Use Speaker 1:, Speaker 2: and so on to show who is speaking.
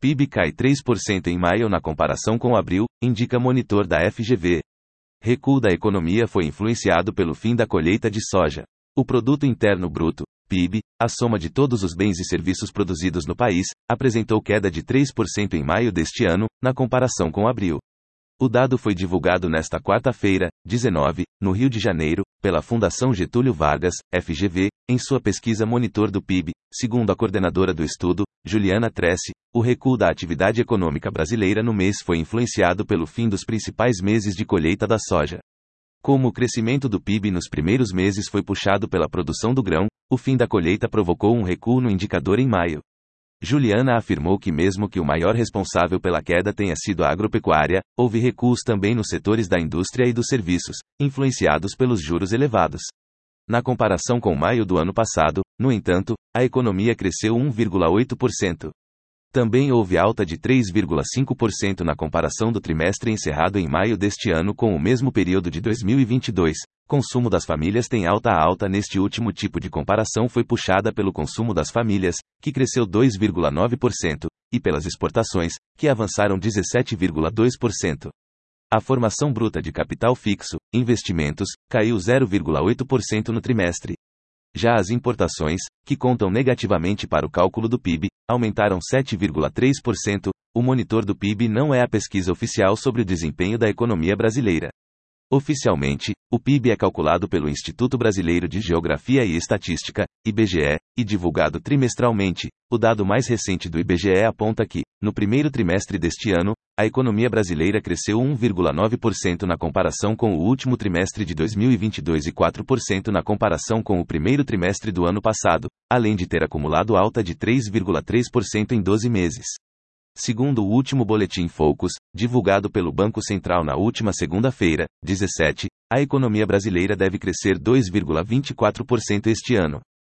Speaker 1: PIB cai 3% em maio na comparação com abril, indica monitor da FGV. Recuo da economia foi influenciado pelo fim da colheita de soja. O Produto Interno Bruto, PIB, a soma de todos os bens e serviços produzidos no país, apresentou queda de 3% em maio deste ano, na comparação com abril. O dado foi divulgado nesta quarta-feira, 19, no Rio de Janeiro, pela Fundação Getúlio Vargas, FGV, em sua pesquisa Monitor do PIB. Segundo a coordenadora do estudo, Juliana Tressi, o recuo da atividade econômica brasileira no mês foi influenciado pelo fim dos principais meses de colheita da soja. Como o crescimento do PIB nos primeiros meses foi puxado pela produção do grão, o fim da colheita provocou um recuo no indicador em maio. Juliana afirmou que mesmo que o maior responsável pela queda tenha sido a agropecuária, houve recuos também nos setores da indústria e dos serviços, influenciados pelos juros elevados. Na comparação com maio do ano passado, no entanto, a economia cresceu 1,8%. Também houve alta de 3,5% na comparação do trimestre encerrado em maio deste ano com o mesmo período de 2022. Consumo das famílias tem alta neste último tipo de comparação foi puxada pelo consumo das famílias, que cresceu 2,9%, e pelas exportações, que avançaram 17,2%. A formação bruta de capital fixo, investimentos, caiu 0,8% no trimestre. Já as importações, que contam negativamente para o cálculo do PIB, aumentaram 7,3%. O monitor do PIB não é a pesquisa oficial sobre o desempenho da economia brasileira. Oficialmente, o PIB é calculado pelo Instituto Brasileiro de Geografia e Estatística, IBGE, e divulgado trimestralmente. O dado mais recente do IBGE aponta que, no primeiro trimestre deste ano, a economia brasileira cresceu 1,9% na comparação com o último trimestre de 2022 e 4% na comparação com o primeiro trimestre do ano passado, além de ter acumulado alta de 3,3% em 12 meses. Segundo o último Boletim Focus, divulgado pelo Banco Central na última segunda-feira, 17, a economia brasileira deve crescer 2,24% este ano.